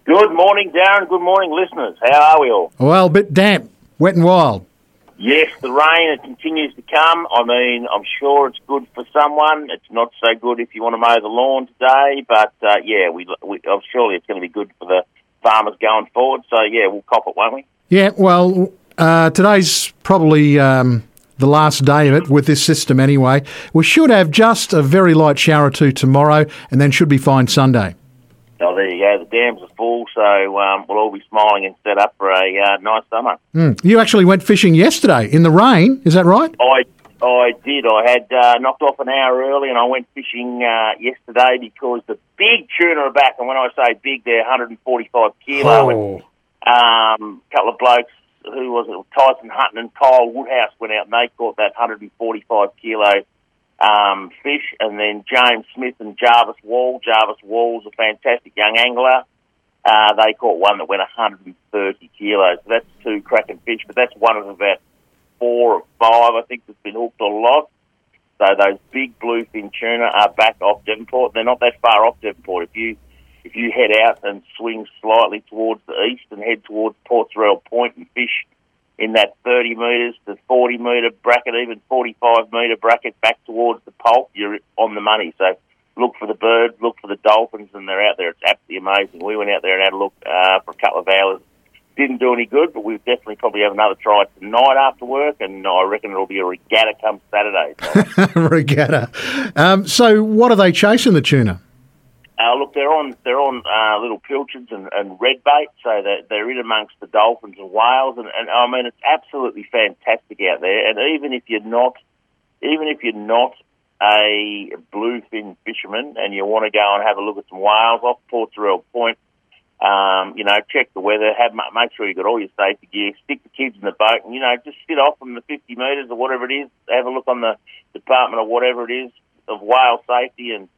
Good morning, Darren. Good morning, listeners. How are we all? Well, a bit damp, wet and wild. Yes, the rain, it continues to come. I mean, I'm sure it's good for someone. It's not so good if you want to mow the lawn today, but surely it's going to be good for the farmers going forward. So, yeah, we'll cop it, won't we? Yeah, well, today's probably the last day of it with this system anyway. We should have just a very light shower or two tomorrow and then should be fine Sunday. Oh, there you go. The dams are full, so we'll all be smiling and set up for a nice summer. You actually went fishing yesterday in the rain, is that right? I did. I had knocked off an hour early and I went fishing yesterday because the big tuna are back. And when I say big, they're 145 kilo. Oh. And a couple of blokes, who was it? Tyson Hutton and Kyle Woodhouse went out and they caught that 145 kilo fish, and then James Smith and Jarvis Wall. Jarvis Wall's a fantastic young angler. They caught one that went 130 kilos. So that's two cracking fish, but that's one of about 4 or 5, I think, that's been hooked or lost. So those big bluefin tuna are back off Devonport. They're not that far off Devonport. If you head out and swing slightly towards the east and head towards Port Sorell Point and fish in that 30 metres to 40 metre bracket, even 45 metre bracket back towards the pulp, you're on the money. So look for the birds, look for the dolphins, and they're out there. It's absolutely amazing. We went out there and had a look for a couple of hours. Didn't do any good, but we'll definitely probably have another try tonight after work, and I reckon it'll be a regatta come Saturday. So. Regatta. So what are they chasing, the tuna? Look, they're on little pilchards and red bait, so they're in amongst the dolphins and whales, and I mean it's absolutely fantastic out there. And even if you're not a bluefin fisherman and you want to go and have a look at some whales off Port Sorell Point, check the weather, make sure you've got all your safety gear, stick the kids in the boat, and just sit off from the 50 metres or whatever it is, have a look on the department or whatever it is of whale safety and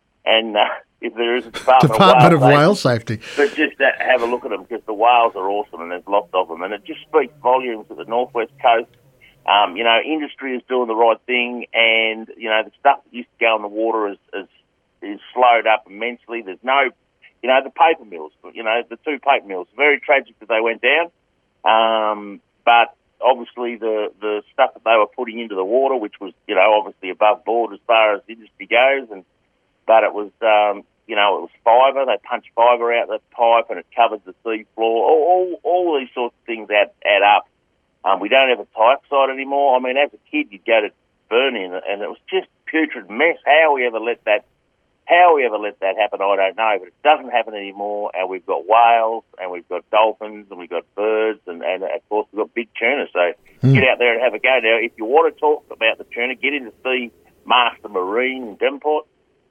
if there is a Department of Whale Safety. But just have a look at them because the whales are awesome and there's lots of them. And it just speaks volumes at the northwest coast. Industry is doing the right thing and, the stuff that used to go in the water is slowed up immensely. There's no, the paper mills, the 2 paper mills, very tragic that they went down. But obviously the stuff that they were putting into the water, which was, obviously above board as far as industry goes, but it was, it was fibre. They punched fibre out the pipe and it covered the sea floor. All these sorts of things add up. We don't have a type site anymore. I mean, as a kid, you'd go to Burnie and it was just putrid mess. How we ever let that happen, I don't know. But it doesn't happen anymore. And we've got whales and we've got dolphins and we've got birds and of course, we've got big tuna. So get out there and have a go. Now, if you want to talk about the tuna, get in to see Master Marine in Devonport.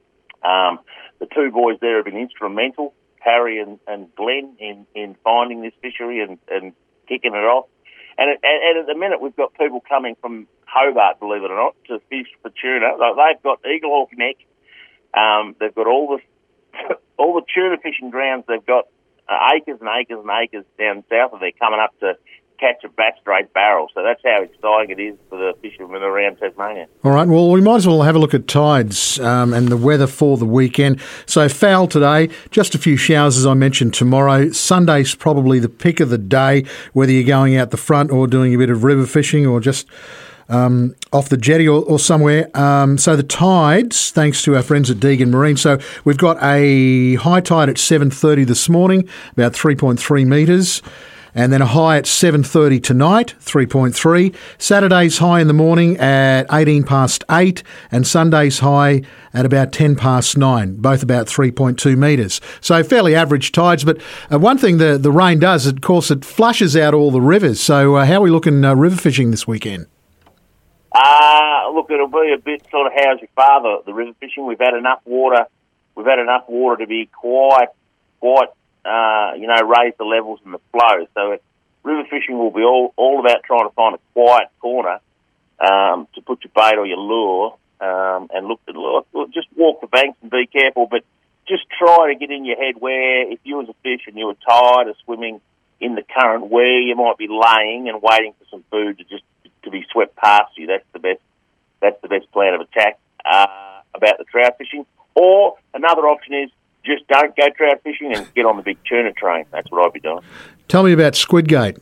The 2 boys there have been instrumental, Harry and Glenn, in finding this fishery and kicking it off. And at the minute, we've got people coming from Hobart, believe it or not, to fish for tuna. They've got Eaglehawk Neck. They've got all the tuna fishing grounds. They've got acres and acres and acres down south of there coming up to catch a bass straight barrel. So that's how exciting it is for the fishermen around Tasmania. All right, well, we might as well have a look at tides and the weather for the weekend. So foul today, just a few showers as I mentioned tomorrow. Sunday's probably the pick of the day, whether you're going out the front or doing a bit of river fishing or just off the jetty or somewhere. So the tides, thanks to our friends at Deagon Marine. So we've got a high tide at 7:30 this morning, about 3.3 metres. And then a high at 7:30 tonight, 3.3. Saturday's high in the morning at 18 past 8 and Sunday's high at about 10 past 9, both about 3.2 metres. So fairly average tides. But one thing the rain does, of course, it flushes out all the rivers. So how are we looking river fishing this weekend? Look, it'll be a bit sort of how's your father, the river fishing. We've had enough water. We've had enough water to be quite raise the levels and the flow. So river fishing will be all about trying to find a quiet corner to put your bait or your lure and look. Just walk the banks and be careful, but just try to get in your head where if you was a fish and you were tired of swimming in the current, where you might be laying and waiting for some food to be swept past you. That's the best plan of attack about the trout fishing. Or another option is just don't go trout fishing and get on the big tuna train. That's what I'd be doing. Tell me about Squidgate.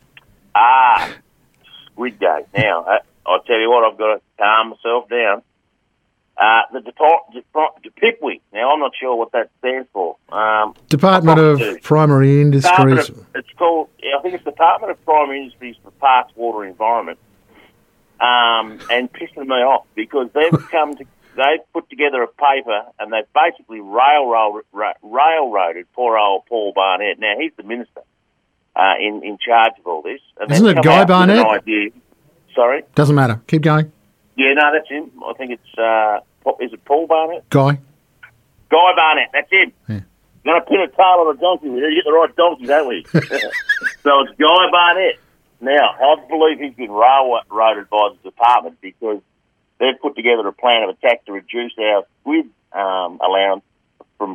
Squidgate. Now, I'll tell you what, I've got to calm myself down. The DPIPWI. Now, I'm not sure what that stands for. Department of Primary Industries. It's called, I think it's Department of Primary Industries for Parks, Water and Environment. And pissing me off because they've put together a paper and they've basically railroaded poor old Paul Barnett. Now, he's the minister in charge of all this. And isn't it Guy Barnett? Sorry? Doesn't matter. Keep going. Yeah, no, that's him. I think it's, is it Paul Barnett? Guy Barnett, that's him. Yeah. You're going to pin a tail on a donkey. We get the right donkey, don't we? So it's Guy Barnett. Now, I believe he's been railroaded by the department because they've put together a plan of attack to reduce our squid allowance from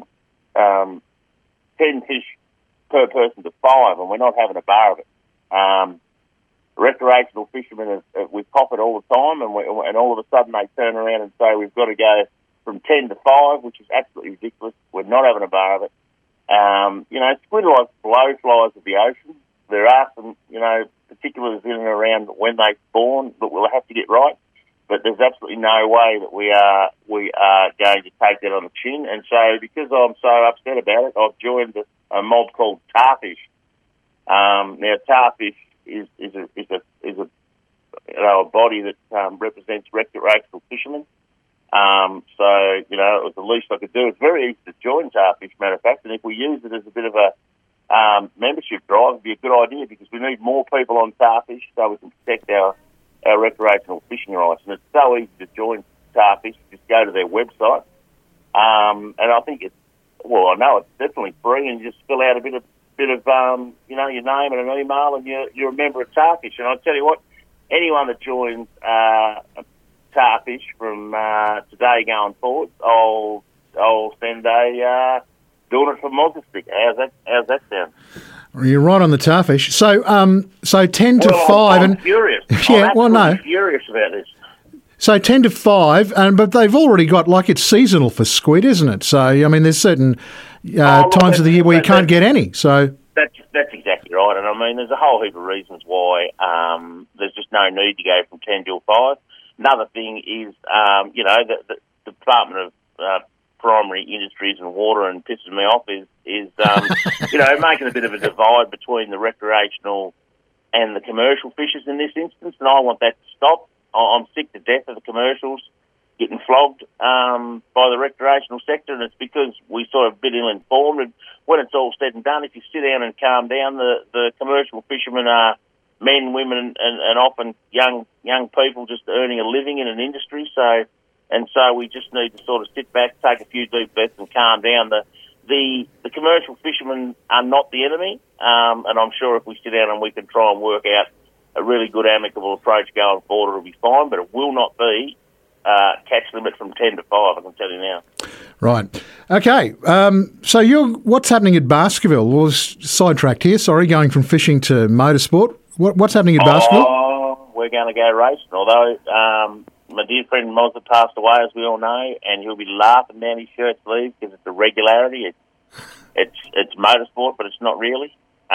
10 fish per person to 5, and we're not having a bar of it. Recreational fishermen, we pop it all the time, and all of a sudden they turn around and say we've got to go from 10 to 5, which is absolutely ridiculous. We're not having a bar of it. Squid are like blowflies of the ocean. There are some, particulars in and around when they spawn that we'll have to get right. But there's absolutely no way that we are going to take that on the chin. And so, because I'm so upset about it, I've joined a mob called Tarfish. Now, Tarfish is a body that represents recreational fishermen. It was the least I could do. It's very easy to join Tarfish, matter of fact, and if we use it as a bit of a membership drive, it'd be a good idea because we need more people on Tarfish so we can protect our recreational fishing rights. And it's so easy to join Tarfish. Just go to their website, and I think I know it's definitely free, and you just fill out a bit of your name and an email, and you're a member of Tarfish. And I'll tell you what, anyone that joins Tarfish from today going forward, I'll send a doing it for Montastic. How's that sound? You're right on the Tarfish. So 10 to 5. I'm furious. Yeah, I'm furious about this. So 10 to 5, but they've already got, it's seasonal for squid, isn't it? So, I mean, there's certain times of the year where you can't get any. So That's exactly right. And, I mean, there's a whole heap of reasons why there's just no need to go from 10 till 5. Another thing is, the Department of Primary Industries and Water and pisses me off is making a bit of a divide between the recreational and the commercial fishers in this instance, and I want that to stop. I'm sick to death of the commercials getting flogged by the recreational sector, and it's because we sort of a bit ill-informed. And when it's all said and done, if you sit down and calm down, the commercial fishermen are men, women, and often young people just earning a living in an industry. So we just need to sort of sit back, take a few deep breaths, and calm down. The commercial fishermen are not the enemy, and I'm sure if we sit down and we can try and work out a really good amicable approach going forward, it'll be fine. But it will not be catch limit from 10 to 5. I can tell you now. Right. Okay. So what's happening at Baskerville? Well, sidetracked here. Sorry, going from fishing to motorsport. What's happening at Baskerville? We're going to go racing. Although my dear friend Mozza passed away, as we all know, and he'll be laughing down his shirt sleeve because it's a regularity. It's motorsport, but it's not really.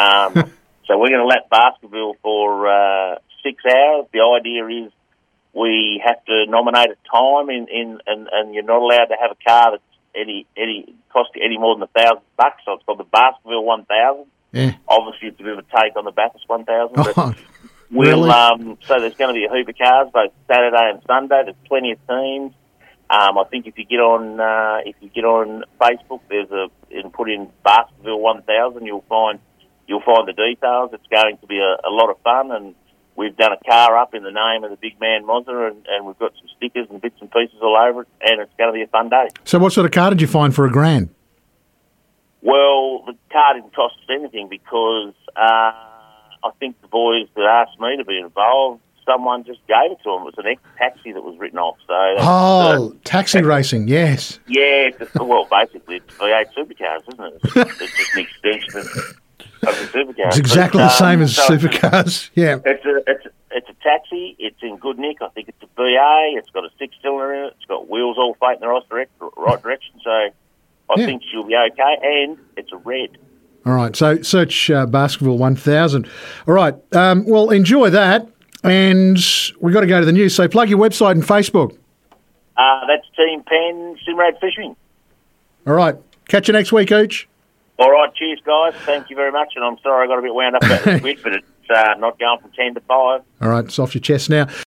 So we're going to lap Baskerville for 6 hours. The idea is we have to nominate a time, and you're not allowed to have a car that's cost any more than $1,000. So it's called the Baskerville 1000. Yeah. Obviously, it's a bit of a take on the Bathurst 1000. But really? So there's going to be a heap of cars both Saturday and Sunday. There's plenty of teams. I think if you get on Facebook, and put in Baskerville 1000, you'll find the details. It's going to be a lot of fun, and we've done a car up in the name of the big man Mozza, and we've got some stickers and bits and pieces all over it, and it's going to be a fun day. So what sort of car did you find for $1,000? Well, the car didn't cost us anything because I think the boys that asked me to be involved, someone just gave it to them. It was an ex-taxi that was written off. So taxi racing, yes. Yeah, basically it's V8 supercars, isn't it? It's just an extension of the supercars. It's exactly the same as supercars, yeah. It's a taxi. It's in good nick. I think it's a BA. It's got a 6-cylinder in it. It's got wheels all facing the right direction. So I think she'll be okay, and it's a red. All right, so search Basketball 1000. All right, well, enjoy that, and we've got to go to the news. So plug your website and Facebook. That's Team Penn Simrad Fishing. All right, catch you next week, Ooch. All right, cheers, guys. Thank you very much, and I'm sorry I got a bit wound up about the squid, but it's not going from 10 to 5. All right, it's off your chest now.